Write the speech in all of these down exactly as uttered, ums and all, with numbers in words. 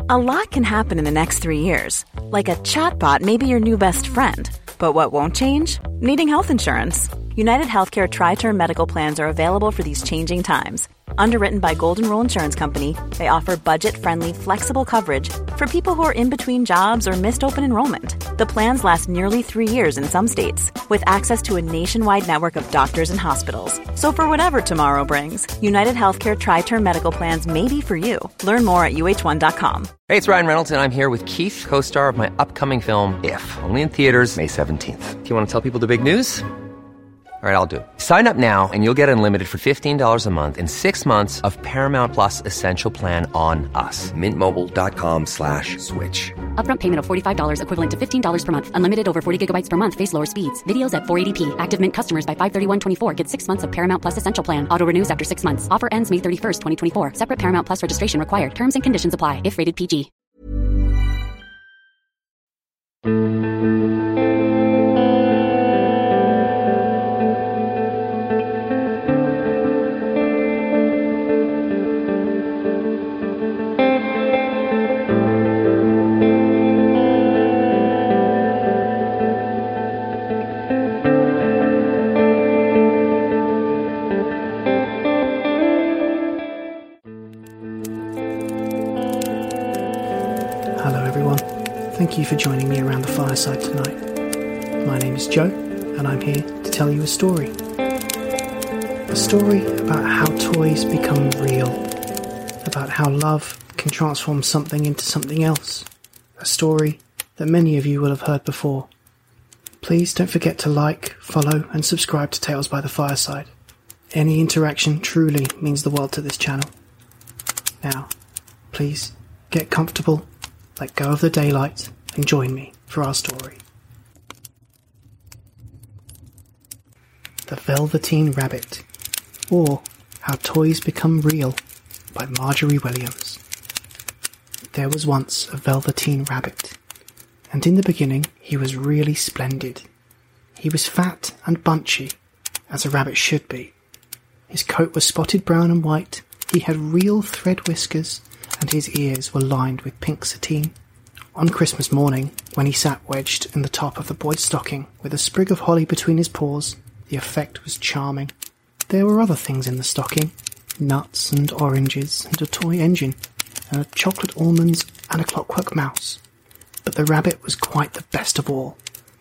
A lot can happen in the next three years. Like a chatbot may be your new best friend. But what won't change? Needing health insurance. United Healthcare Tri-Term Medical Plans are available for these changing times. Underwritten by Golden Rule Insurance Company, they offer budget-friendly, flexible coverage for people who are in between jobs or missed open enrollment. The plans last nearly three years in some states, with access to a nationwide network of doctors and hospitals. So for whatever tomorrow brings, United Healthcare Tri-Term Medical Plans may be for you. Learn more at U H one dot com. Hey, it's Ryan Reynolds, and I'm here with Keith, co-star of my upcoming film, If, only in theaters May seventeenth. Do you want to tell people the big news? All right, I'll do it. Sign up now and you'll get unlimited for fifteen dollars a month and six months of Paramount Plus Essential Plan on us. Mint Mobile dot com slash switch. Upfront payment of forty-five dollars equivalent to fifteen dollars per month. Unlimited over forty gigabytes per month. Face lower speeds. Videos at four eighty p. Active Mint customers by five thirty-one twenty-four get six months of Paramount Plus Essential Plan. Auto renews after six months. Offer ends May thirty-first, twenty twenty-four. Separate Paramount Plus registration required. Terms and conditions apply if rated P G. Thank you for joining me around the fireside tonight. My name is Joe, and I'm here to tell you a story. A story about how toys become real, about how love can transform something into something else. A story that many of you will have heard before. Please don't forget to like, follow, and subscribe to Tales by the Fireside. Any interaction truly means the world to this channel. Now, please get comfortable, let go of the daylight, and join me for our story. The Velveteen Rabbit, or How Toys Become Real, by Marjorie Williams. There was once a Velveteen Rabbit, and in the beginning he was really splendid. He was fat and bunchy, as a rabbit should be. His coat was spotted brown and white, he had real thread whiskers, and his ears were lined with pink sateen. On Christmas morning, when he sat wedged in the top of the boy's stocking with a sprig of holly between his paws, the effect was charming. There were other things in the stocking, nuts and oranges and a toy engine, and a chocolate almonds and a clockwork mouse. But the rabbit was quite the best of all.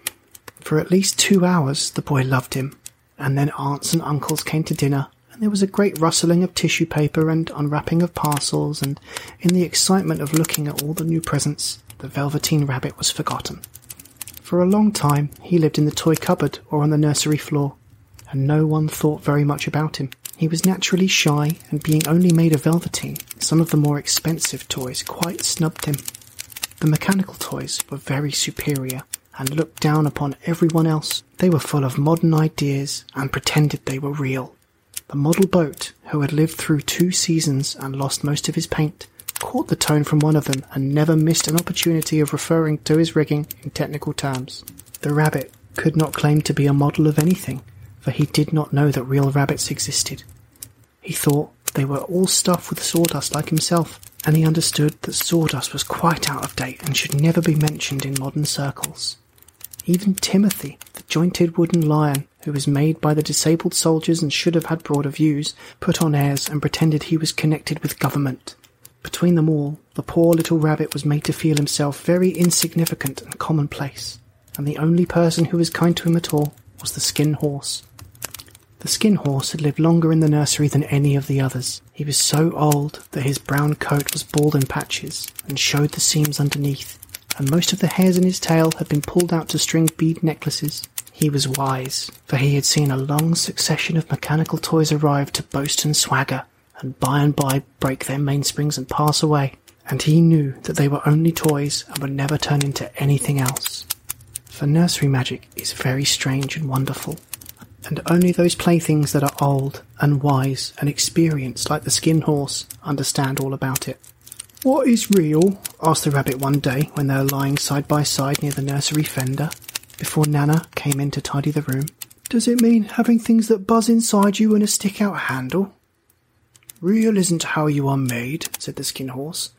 For at least two hours the boy loved him, and then aunts and uncles came to dinner, and there was a great rustling of tissue paper and unwrapping of parcels, and in the excitement of looking at all the new presents, the Velveteen Rabbit was forgotten. For a long time he lived in the toy cupboard or on the nursery floor, and no one thought very much about him. He was naturally shy, and being only made of velveteen, some of the more expensive toys quite snubbed him. The mechanical toys were very superior, and looked down upon everyone else. They were full of modern ideas, and pretended they were real. The model boat, who had lived through two seasons and lost most of his paint, caught the tone from one of them and never missed an opportunity of referring to his rigging in technical terms. The rabbit could not claim to be a model of anything, for he did not know that real rabbits existed. He thought they were all stuffed with sawdust like himself, and he understood that sawdust was quite out of date and should never be mentioned in modern circles. Even Timothy, the jointed wooden lion, who was made by the disabled soldiers and should have had broader views, put on airs and pretended he was connected with government. Between them all, the poor little rabbit was made to feel himself very insignificant and commonplace, and the only person who was kind to him at all was the Skin Horse. The Skin Horse had lived longer in the nursery than any of the others. He was so old that his brown coat was bald in patches and showed the seams underneath, and most of the hairs in his tail had been pulled out to string bead necklaces. He was wise, for he had seen a long succession of mechanical toys arrive to boast and swagger, and by and by break their mainsprings and pass away, and he knew that they were only toys and would never turn into anything else. For nursery magic is very strange and wonderful, and only those playthings that are old and wise and experienced like the Skin Horse understand all about it. "What is real?" asked the rabbit one day when they were lying side by side near the nursery fender, before Nana came in to tidy the room. "Does it mean having things that buzz inside you and a stick-out handle?" "Real isn't how you are made," said the Skin Horse.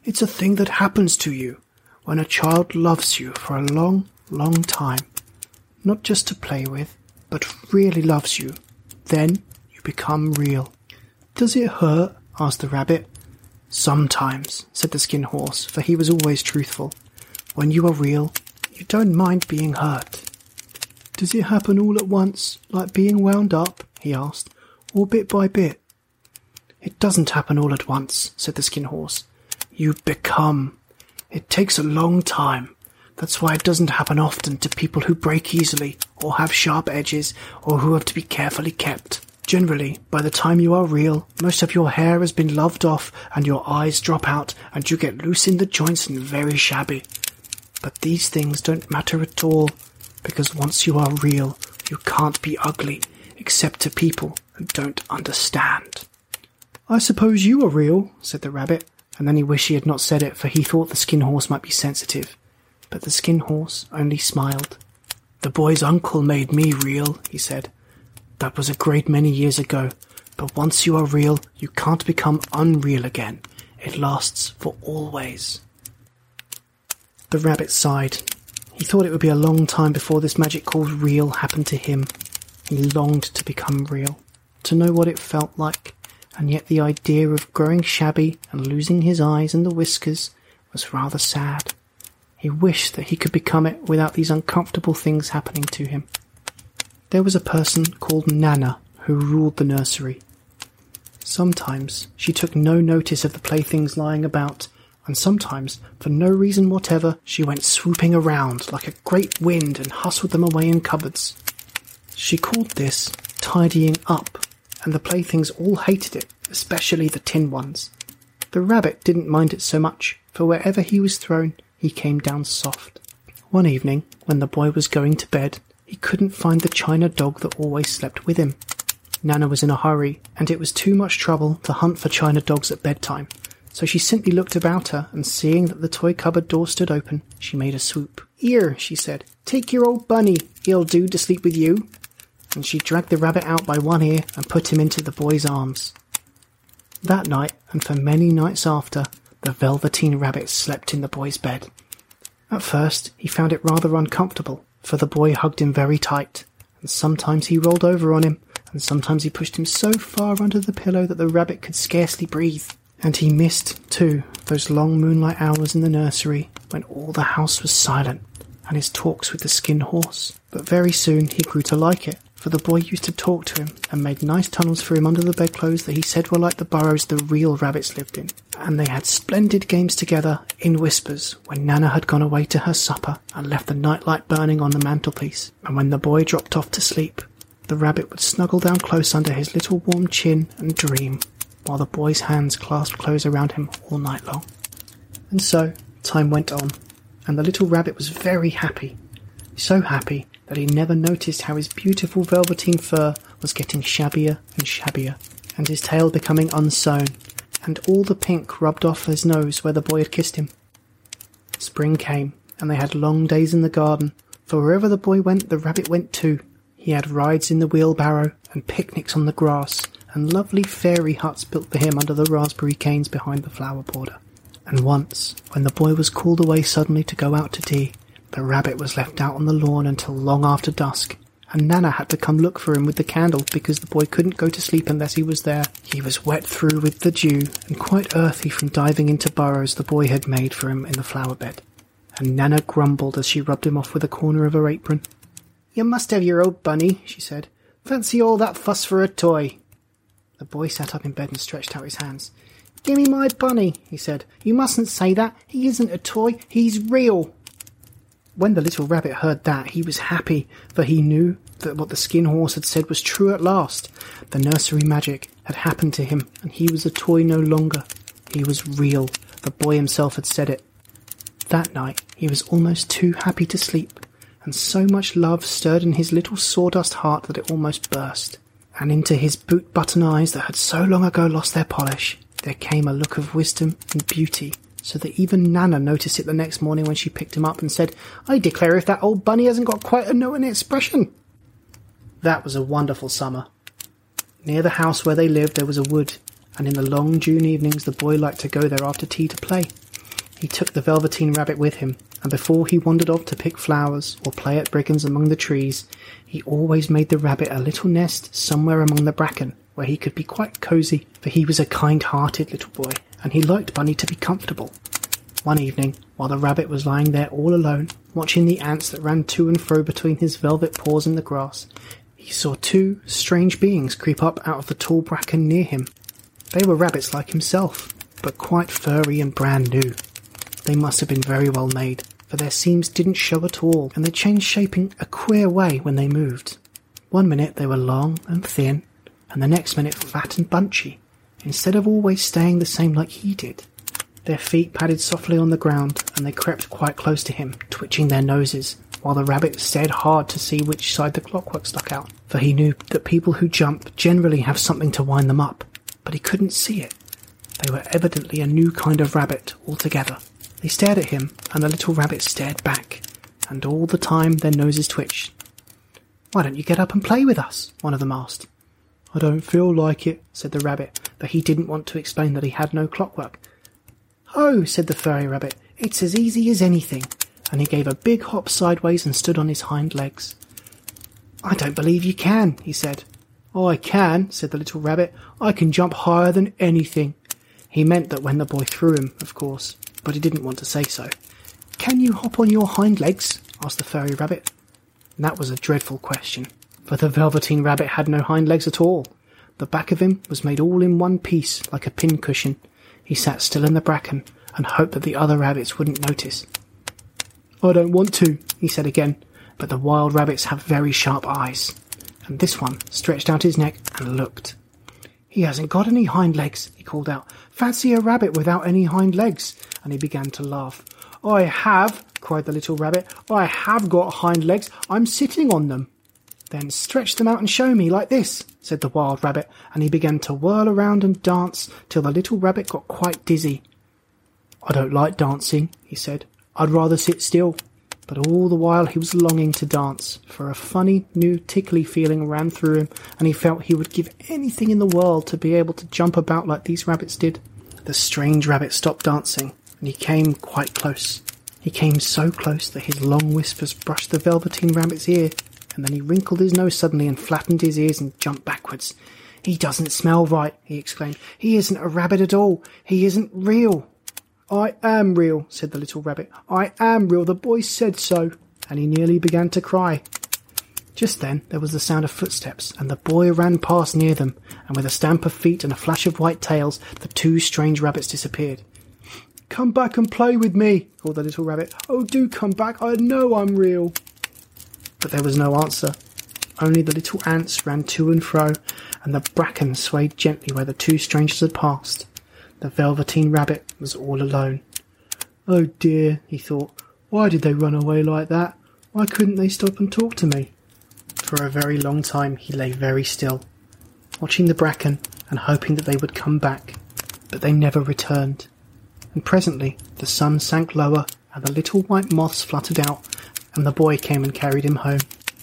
It's a thing that happens to you when a child loves you for a long, long time. Not just to play with, but really loves you. Then you become real. Does it hurt? Asked the rabbit. Sometimes, said the Skin Horse, for he was always truthful. When you are real, you don't mind being hurt. Does it happen all at once, like being wound up? He asked, or bit by bit? It doesn't happen all at once, said the Skin Horse. You become. It takes a long time. That's why it doesn't happen often to people who break easily, or have sharp edges, or who have to be carefully kept. Generally, by the time you are real, most of your hair has been loved off, and your eyes drop out, and you get loose in the joints and very shabby. But these things don't matter at all, because once you are real, you can't be ugly, except to people who don't understand. I suppose you are real, said the rabbit, and then he wished he had not said it, for he thought the Skin Horse might be sensitive. But the Skin Horse only smiled. The boy's uncle made me real, he said. That was a great many years ago, but once you are real, you can't become unreal again. It lasts for always. The rabbit sighed. He thought it would be a long time before this magic called real happened to him. He longed to become real, to know what it felt like, and yet the idea of growing shabby and losing his eyes and the whiskers was rather sad. He wished that he could become it without these uncomfortable things happening to him. There was a person called Nana who ruled the nursery. Sometimes she took no notice of the playthings lying about, and sometimes, for no reason whatever, she went swooping around like a great wind and hustled them away in cupboards. She called this tidying up, and the playthings all hated it, especially the tin ones. The rabbit didn't mind it so much, for wherever he was thrown, he came down soft. One evening, when the boy was going to bed, he couldn't find the china dog that always slept with him. Nana was in a hurry, and it was too much trouble to hunt for china dogs at bedtime, so she simply looked about her, and seeing that the toy cupboard door stood open, she made a swoop. "Here," she said, "take your old bunny. He'll do to sleep with you." And she dragged the rabbit out by one ear and put him into the boy's arms. That night, and for many nights after, the Velveteen Rabbit slept in the boy's bed. At first, he found it rather uncomfortable, for the boy hugged him very tight, and sometimes he rolled over on him, and sometimes he pushed him so far under the pillow that the rabbit could scarcely breathe. And he missed, too, those long moonlight hours in the nursery when all the house was silent, and his talks with the Skin Horse. But very soon he grew to like it, for the boy used to talk to him and made nice tunnels for him under the bedclothes that he said were like the burrows the real rabbits lived in. And they had splendid games together in whispers when Nana had gone away to her supper and left the nightlight burning on the mantelpiece. And when the boy dropped off to sleep, the rabbit would snuggle down close under his little warm chin and dream, while the boy's hands clasped close around him all night long. And so time went on, and the little rabbit was very happy. So happy that he never noticed how his beautiful velveteen fur was getting shabbier and shabbier, and his tail becoming unsewn, and all the pink rubbed off his nose where the boy had kissed him. Spring came, and they had long days in the garden, for wherever the boy went, the rabbit went too. He had rides in the wheelbarrow, and picnics on the grass, and lovely fairy huts built for him under the raspberry canes behind the flower border. And once, when the boy was called away suddenly to go out to tea, the rabbit was left out on the lawn until long after dusk, and Nana had to come look for him with the candle because the boy couldn't go to sleep unless he was there. He was wet through with the dew and quite earthy from diving into burrows the boy had made for him in the flower bed, and Nana grumbled as she rubbed him off with a corner of her apron. "You must have your old bunny," she said. "Fancy all that fuss for a toy." The boy sat up in bed and stretched out his hands. "Give me my bunny," he said. "You mustn't say that. He isn't a toy. He's real." When the little rabbit heard that, he was happy, for he knew that what the Skin Horse had said was true at last. The nursery magic had happened to him, and he was a toy no longer. He was real. The boy himself had said it. That night, he was almost too happy to sleep, and so much love stirred in his little sawdust heart that it almost burst. And into his boot-button eyes that had so long ago lost their polish, there came a look of wisdom and beauty, so that even Nana noticed it the next morning when she picked him up and said, "I declare if that old bunny hasn't got quite a knowing expression." That was a wonderful summer. Near the house where they lived there was a wood, and in the long June evenings the boy liked to go there after tea to play. He took the Velveteen Rabbit with him, and before he wandered off to pick flowers or play at brigands among the trees, he always made the rabbit a little nest somewhere among the bracken, where he could be quite cosy, for he was a kind-hearted little boy, and he liked Bunny to be comfortable. One evening, while the rabbit was lying there all alone, watching the ants that ran to and fro between his velvet paws in the grass, he saw two strange beings creep up out of the tall bracken near him. They were rabbits like himself, but quite furry and brand new. They must have been very well made, for their seams didn't show at all, and they changed shape in a queer way when they moved. One minute they were long and thin, and the next minute fat and bunchy, instead of always staying the same like he did. Their feet padded softly on the ground, and they crept quite close to him, twitching their noses, while the rabbit stared hard to see which side the clockwork stuck out, for he knew that people who jump generally have something to wind them up, but he couldn't see it. They were evidently a new kind of rabbit altogether. They stared at him, and the little rabbit stared back, and all the time their noses twitched. "Why don't you get up and play with us?" one of them asked. "I don't feel like it," said the rabbit, but he didn't want to explain that he had no clockwork. "Oh," said the furry rabbit, "it's as easy as anything," and he gave a big hop sideways and stood on his hind legs. "I don't believe you can," he said. "I can," said the little rabbit. "I can jump higher than anything." He meant that when the boy threw him, of course, but he didn't want to say so. "Can you hop on your hind legs?" asked the furry rabbit. And that was a dreadful question, for the Velveteen Rabbit had no hind legs at all. The back of him was made all in one piece, like a pincushion. He sat still in the bracken and hoped that the other rabbits wouldn't notice. "I don't want to," he said again, but the wild rabbits have very sharp eyes, and this one stretched out his neck and looked. "He hasn't got any hind legs," he called out. "Fancy a rabbit without any hind legs," and he began to laugh. "I have," cried the little rabbit. "I have got hind legs. I'm sitting on them." "Then stretch them out and show me, like this," said the wild rabbit, and he began to whirl around and dance till the little rabbit got quite dizzy. "I don't like dancing," he said. "I'd rather sit still." But all the while he was longing to dance, for a funny, new, tickly feeling ran through him, and he felt he would give anything in the world to be able to jump about like these rabbits did. The strange rabbit stopped dancing, and he came quite close. He came so close that his long whiskers brushed the Velveteen Rabbit's ear, and then he wrinkled his nose suddenly and flattened his ears and jumped backwards. "He doesn't smell right," he exclaimed. "He isn't a rabbit at all. He isn't real." "I am real," said the little rabbit. "I am real. The boy said so." And he nearly began to cry. Just then there was the sound of footsteps, and the boy ran past near them, and with a stamp of feet and a flash of white tails, the two strange rabbits disappeared. "Come back and play with me," called the little rabbit. "Oh, do come back. I know I'm real." But there was no answer. Only the little ants ran to and fro, and the bracken swayed gently where the two strangers had passed. The Velveteen Rabbit was all alone. "Oh dear," he thought. "Why did they run away like that? Why couldn't they stop and talk to me?" For a very long time he lay very still, watching the bracken and hoping that they would come back, but they never returned. And presently the sun sank lower and the little white moths fluttered out, and the boy came and carried him home.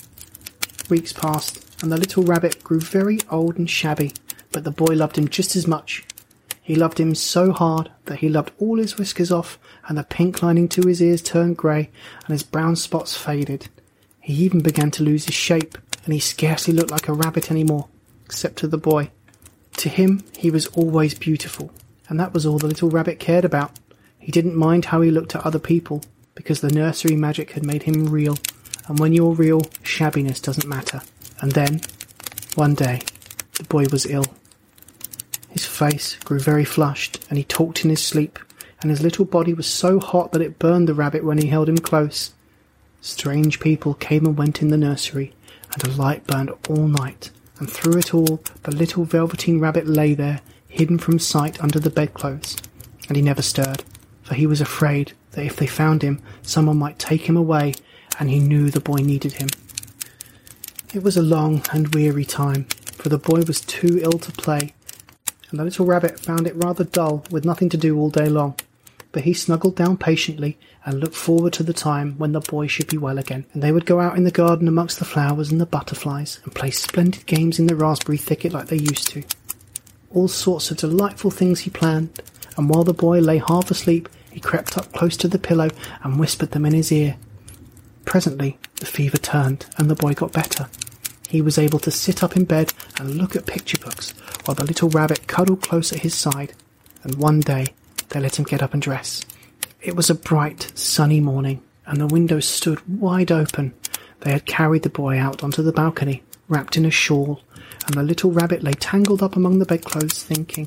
Weeks passed, and the little rabbit grew very old and shabby, but the boy loved him just as much. He loved him so hard that he loved all his whiskers off, and the pink lining to his ears turned grey, and his brown spots faded. He even began to lose his shape, and he scarcely looked like a rabbit any more, except to the boy. To him he was always beautiful, and that was all the little rabbit cared about. He didn't mind how he looked to other people, because the nursery magic had made him real, and when you're real, shabbiness doesn't matter. And then, one day, the boy was ill. His face grew very flushed, and he talked in his sleep, and his little body was so hot that it burned the rabbit when he held him close. Strange people came and went in the nursery, and a light burned all night, and through it all the little Velveteen Rabbit lay there, hidden from sight under the bedclothes, and he never stirred, for he was afraid that if they found him, someone might take him away, and he knew the boy needed him. It was a long and weary time, for the boy was too ill to play, and the little rabbit found it rather dull, with nothing to do all day long. But he snuggled down patiently, and looked forward to the time when the boy should be well again, and they would go out in the garden amongst the flowers and the butterflies, and play splendid games in the raspberry thicket like they used to. All sorts of delightful things he planned, and while the boy lay half asleep, He crept up close to the pillow and whispered them in his ear. Presently, the fever turned and the boy got better. He was able to sit up in bed and look at picture books while the little rabbit cuddled close at his side, and one day they let him get up and dress. It was a bright, sunny morning, and the windows stood wide open. They had carried the boy out onto the balcony, wrapped in a shawl, and the little rabbit lay tangled up among the bedclothes, thinking.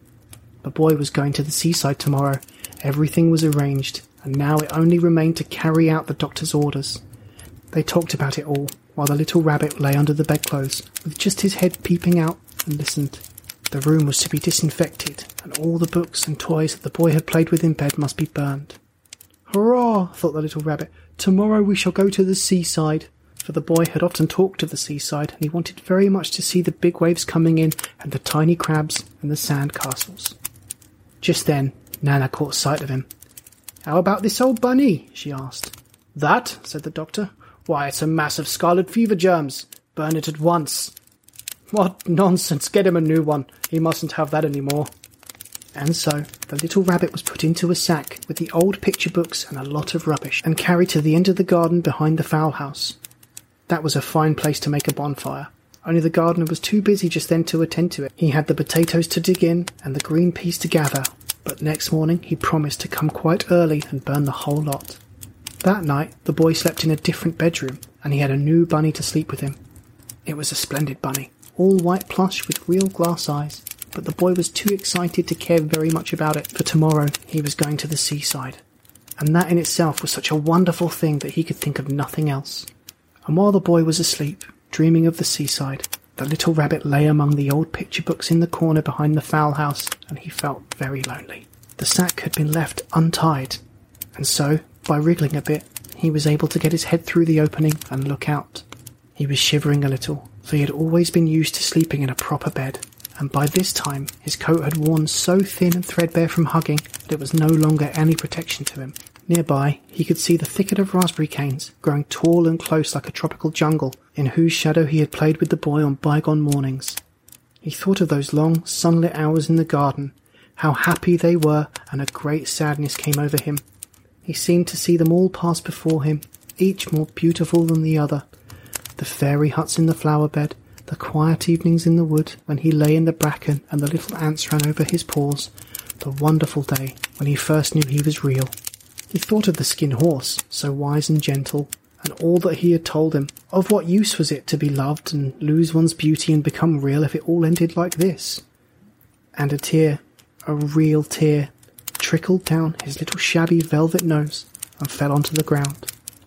The boy was going to the seaside tomorrow. Everything was arranged, and now it only remained to carry out the doctor's orders. They talked about it all, while the little rabbit lay under the bedclothes, with just his head peeping out, and listened. The room was to be disinfected, and all the books and toys that the boy had played with in bed must be burned. Hurrah, thought the little rabbit. Tomorrow we shall go to the seaside. For the boy had often talked of the seaside, and he wanted very much to see the big waves coming in, and the tiny crabs and the sand castles. Just then, Nana caught sight of him. "How about this old bunny?" she asked. "That?" said the doctor. "Why, it's a mass of scarlet fever germs. Burn it at once." "What nonsense! Get him a new one. He mustn't have that any more." And so the little rabbit was put into a sack with the old picture books and a lot of rubbish, and carried to the end of the garden behind the fowl house. That was a fine place to make a bonfire, only the gardener was too busy just then to attend to it. He had the potatoes to dig in and the green peas to gather, but next morning he promised to come quite early and burn the whole lot. That night the boy slept in a different bedroom, and he had a new bunny to sleep with him. It was a splendid bunny, all white plush with real glass eyes, but the boy was too excited to care very much about it, for tomorrow he was going to the seaside, and that in itself was such a wonderful thing that he could think of nothing else. And while the boy was asleep, dreaming of the seaside, the little rabbit lay among the old picture books in the corner behind the fowl house, and he felt very lonely. The sack had been left untied, and so, by wriggling a bit, he was able to get his head through the opening and look out. He was shivering a little, for he had always been used to sleeping in a proper bed, and by this time his coat had worn so thin and threadbare from hugging that it was no longer any protection to him. Nearby, he could see the thicket of raspberry canes, growing tall and close like a tropical jungle, in whose shadow he had played with the boy on bygone mornings. He thought of those long, sunlit hours in the garden, how happy they were, and a great sadness came over him. He seemed to see them all pass before him, each more beautiful than the other. The fairy huts in the flower bed, the quiet evenings in the wood when he lay in the bracken and the little ants ran over his paws, the wonderful day when he first knew he was real. He thought of the skin horse, so wise and gentle, and all that he had told him. Of what use was it to be loved and lose one's beauty and become real if it all ended like this? And a tear, a real tear, trickled down his little shabby velvet nose and fell onto the ground.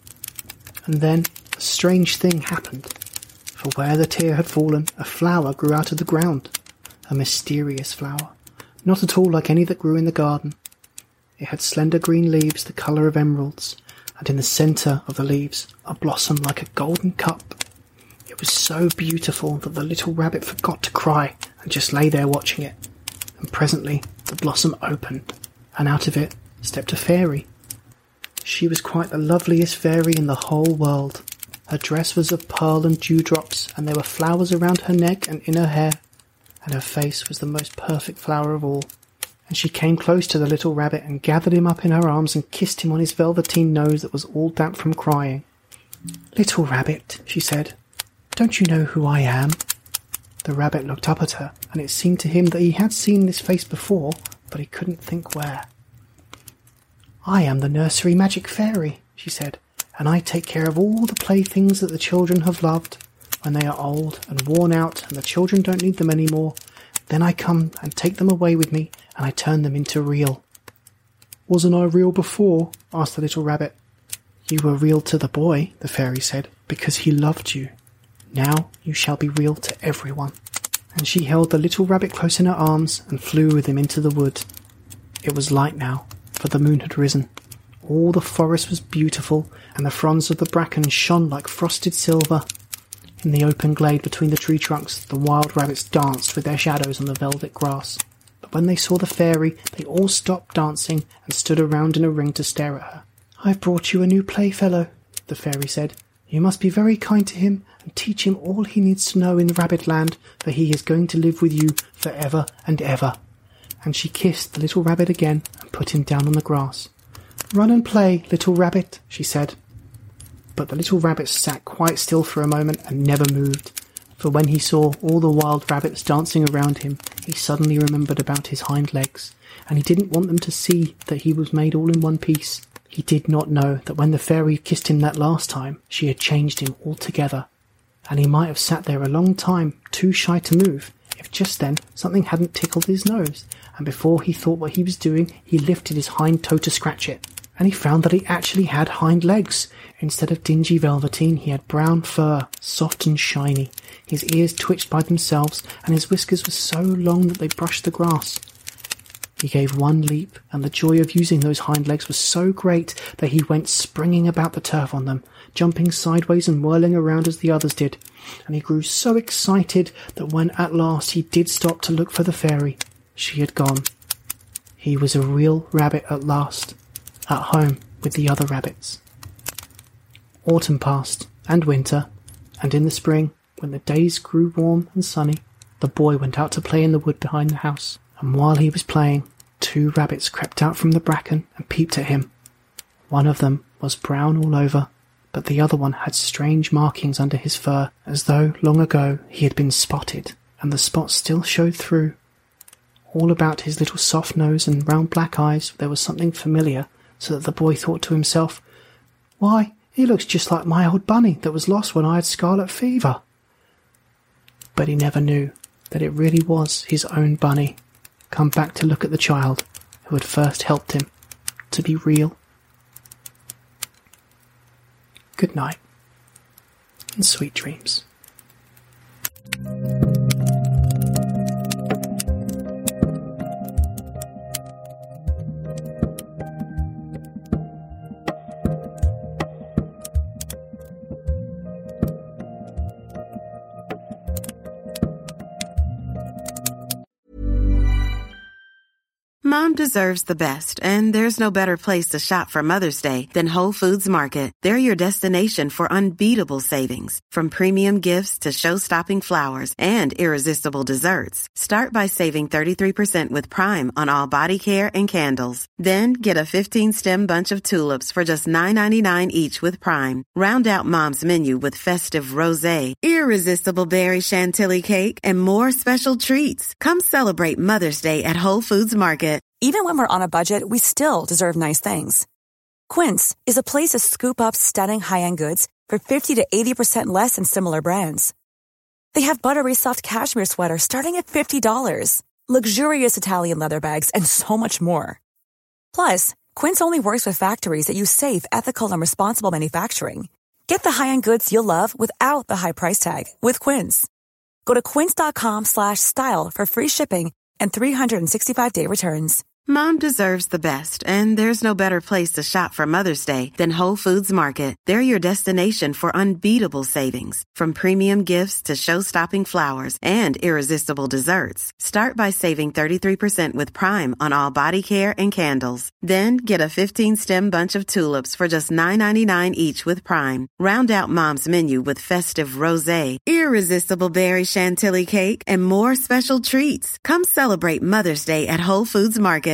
And then a strange thing happened, for where the tear had fallen, a flower grew out of the ground, a mysterious flower, not at all like any that grew in the garden. It had slender green leaves the colour of emeralds, and in the centre of the leaves a blossom like a golden cup. It was so beautiful that the little rabbit forgot to cry and just lay there watching it. And presently the blossom opened, and out of it stepped a fairy. She was quite the loveliest fairy in the whole world. Her dress was of pearl and dewdrops, and there were flowers around her neck and in her hair, and her face was the most perfect flower of all. And she came close to the little rabbit and gathered him up in her arms and kissed him on his velveteen nose that was all damp from crying. "Little rabbit," she said, "don't you know who I am?" The rabbit looked up at her, and it seemed to him that he had seen this face before, but he couldn't think where. "I am the nursery magic fairy," she said, "and I take care of all the playthings that the children have loved. When they are old and worn out and the children don't need them any more, then I come and take them away with me, and I turn them into real." "Wasn't I real before?" asked the little rabbit. "You were real to the boy," the fairy said, "because he loved you. Now you shall be real to everyone." And she held the little rabbit close in her arms and flew with him into the wood. It was light now, for the moon had risen. All the forest was beautiful, and the fronds of the bracken shone like frosted silver. In the open glade between the tree trunks, the wild rabbits danced with their shadows on the velvet grass. But when they saw the fairy, they all stopped dancing and stood around in a ring to stare at her. "I've brought you a new playfellow," the fairy said. "You must be very kind to him and teach him all he needs to know in Rabbit Land, for he is going to live with you for ever and ever." And she kissed the little rabbit again and put him down on the grass. "Run and play, little rabbit," she said. But the little rabbit sat quite still for a moment and never moved, for when he saw all the wild rabbits dancing around him, he suddenly remembered about his hind legs, and he didn't want them to see that he was made all in one piece. He did not know that when the fairy kissed him that last time, she had changed him altogether, and he might have sat there a long time, too shy to move, if just then something hadn't tickled his nose, and before he thought what he was doing, he lifted his hind toe to scratch it, and he found that he actually had hind legs. Instead of dingy velveteen, he had brown fur, soft and shiny. His ears twitched by themselves, and his whiskers were so long that they brushed the grass. He gave one leap, and the joy of using those hind legs was so great that he went springing about the turf on them, jumping sideways and whirling around as the others did, and he grew so excited that when at last he did stop to look for the fairy, she had gone. He was a real rabbit at last, at home with the other rabbits. Autumn passed, and winter, and in the spring, when the days grew warm and sunny, the boy went out to play in the wood behind the house, and while he was playing, two rabbits crept out from the bracken and peeped at him. One of them was brown all over, but the other one had strange markings under his fur, as though long ago he had been spotted, and the spots still showed through. All about his little soft nose and round black eyes there was something familiar, so that the boy thought to himself, "Why, he looks just like my old bunny that was lost when I had scarlet fever." But he never knew that it really was his own bunny, come back to look at the child who had first helped him to be real. Good night, and sweet dreams. Mom deserves the best, and there's no better place to shop for Mother's Day than Whole Foods Market. They're your destination for unbeatable savings, from premium gifts to show-stopping flowers and irresistible desserts. Start by saving thirty-three percent with Prime on all body care and candles. Then get a fifteen-stem bunch of tulips for just nine ninety-nine each with Prime. Round out Mom's menu with festive rosé, irresistible berry chantilly cake, and more special treats. Come celebrate Mother's Day at Whole Foods Market. Even when we're on a budget, we still deserve nice things. Quince is a place to scoop up stunning high-end goods for fifty to eighty percent less than similar brands. They have buttery soft cashmere sweaters starting at fifty dollars, luxurious Italian leather bags, and so much more. Plus, Quince only works with factories that use safe, ethical, and responsible manufacturing. Get the high-end goods you'll love without the high price tag with Quince. Go to quince.com slash style for free shipping and three sixty-five day returns. Mom deserves the best, and there's no better place to shop for Mother's Day than Whole Foods Market. They're your destination for unbeatable savings, from premium gifts to show-stopping flowers and irresistible desserts. Start by saving thirty-three percent with Prime on all body care and candles. Then get a fifteen-stem bunch of tulips for just nine ninety-nine each with Prime. Round out Mom's menu with festive rosé, irresistible berry chantilly cake, and more special treats. Come celebrate Mother's Day at Whole Foods Market.